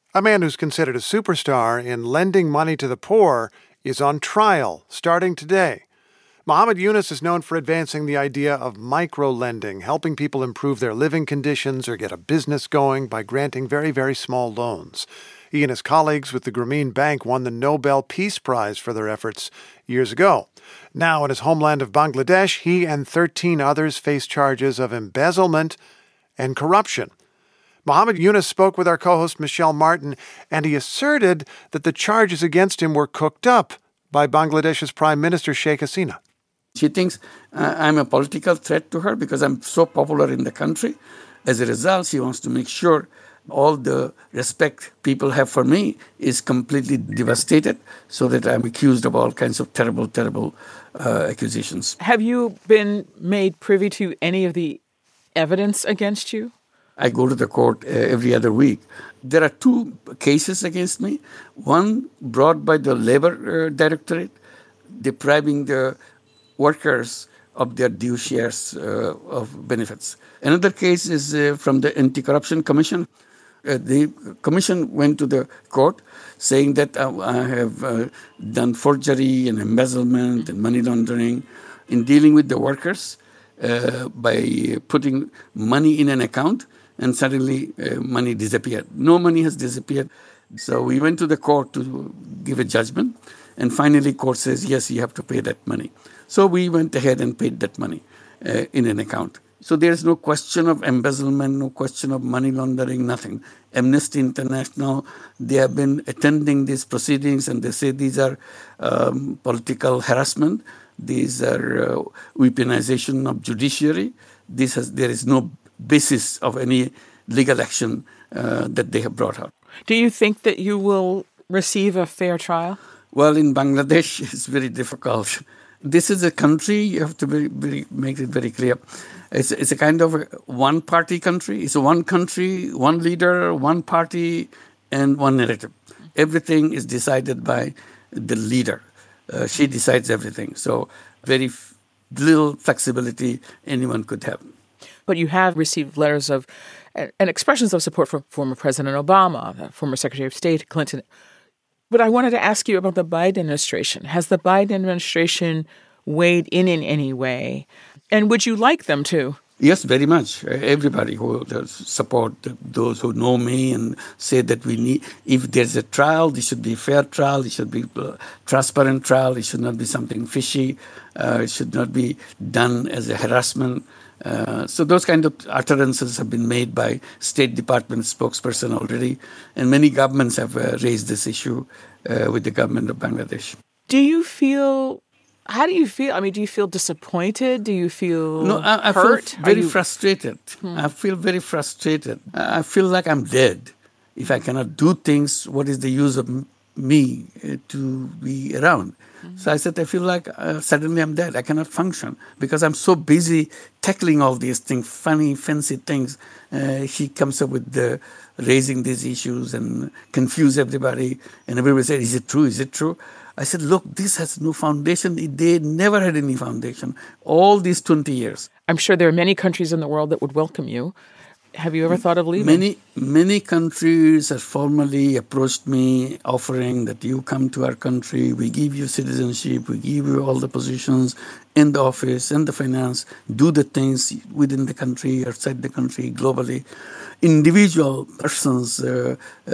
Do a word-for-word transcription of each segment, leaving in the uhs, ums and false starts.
A man who's considered a superstar in lending money to the poor is on trial starting today. Muhammad Yunus is known for advancing the idea of micro-lending, helping people improve their living conditions or get a business going by granting very, very small loans. He and his colleagues with the Grameen Bank won the Nobel Peace Prize for their efforts years ago. Now, in his homeland of Bangladesh, he and thirteen others face charges of embezzlement and corruption. Muhammad Yunus spoke with our co-host Michelle Martin, and he asserted that the charges against him were cooked up by Bangladesh's Prime Minister Sheikh Hasina. She thinks uh, I'm a political threat to her because I'm so popular in the country. As a result, she wants to make sure all the respect people have for me is completely devastated so that I'm accused of all kinds of terrible, terrible uh, accusations. Have you been made privy to any of the evidence against you? I go to the court uh, every other week. There are two cases against me. One brought by the Labor uh, Directorate, depriving the workers of their due shares uh, of benefits. Another case is uh, from the Anti-Corruption Commission. Uh, the commission went to the court saying that uh, I have uh, done forgery and embezzlement and money laundering in dealing with the workers uh, by putting money in an account, and suddenly uh, money disappeared. No money has disappeared. So we went to the court to give a judgment, and finally court says, yes, you have to pay that money. So we went ahead and paid that money uh, in an account. So there's no question of embezzlement, no question of money laundering, nothing. Amnesty International, they have been attending these proceedings, and they say these are um, political harassment. These are uh, weaponization of judiciary. This has, there is no basis of any legal action uh, that they have brought out. Do you think that you will receive a fair trial? Well, in Bangladesh, it's very difficult. This is a country, you have to be, be, make it very clear. It's, it's a kind of a one-party country. It's a one country, one leader, one party, and one narrative. Everything is decided by the leader. Uh, she decides everything. So very f- little flexibility anyone could have. But you have received letters of and expressions of support from former President Obama, former Secretary of State Clinton. But I wanted to ask you about the Biden administration. Has the Biden administration weighed in in any way? And would you like them to? Yes, very much. Everybody who support those who know me and say that we need, if there's a trial, it should be a fair trial, it should be a transparent trial, it should not be something fishy, uh, it should not be done as a harassment. Uh, so those kind of utterances have been made by State Department spokesperson already, and many governments have uh, raised this issue uh, with the government of Bangladesh. Do you feel, how do you feel? I mean, do you feel disappointed? Do you feel no, I, I hurt? feel very you... frustrated. Hmm. I feel very frustrated. I feel like I'm dead. If I cannot do things, what is the use of me uh, to be around? So I said, I feel like uh, suddenly I'm dead. I cannot function because I'm so busy tackling all these things, funny, fancy things. Uh, he comes up with the, raising these issues and confuse everybody. And everybody said, is it true? Is it true? I said, look, this has no foundation. They never had any foundation all these twenty years. I'm sure there are many countries in the world that would welcome you. Have you ever thought of leaving? Many, many countries have formally approached me offering that you come to our country, we give you citizenship, we give you all the positions in the office, in the finance, do the things within the country, outside the country, globally. Individual persons, uh,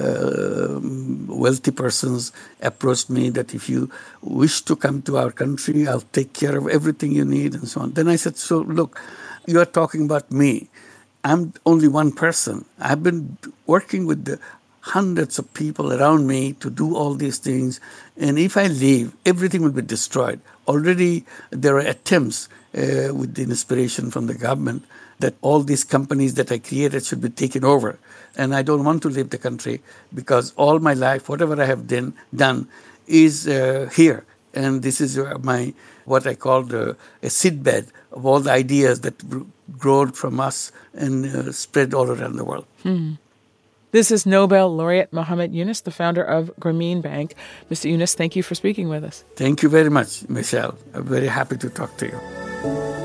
uh, wealthy persons approached me that if you wish to come to our country, I'll take care of everything you need and so on. Then I said, so look, you are talking about me. I'm only one person. I've been working with the hundreds of people around me to do all these things. And if I leave, everything will be destroyed. Already there are attempts uh, with the inspiration from the government that all these companies that I created should be taken over. And I don't want to leave the country because all my life, whatever I have done, done is uh, here. And this is my, what I call the, a seedbed of all the ideas that grown from us and uh, spread all around the world. Hmm. This is Nobel laureate Muhammad Yunus, the founder of Grameen Bank. Mister Yunus, thank you for speaking with us. Thank you very much, Michelle. I'm very happy to talk to you.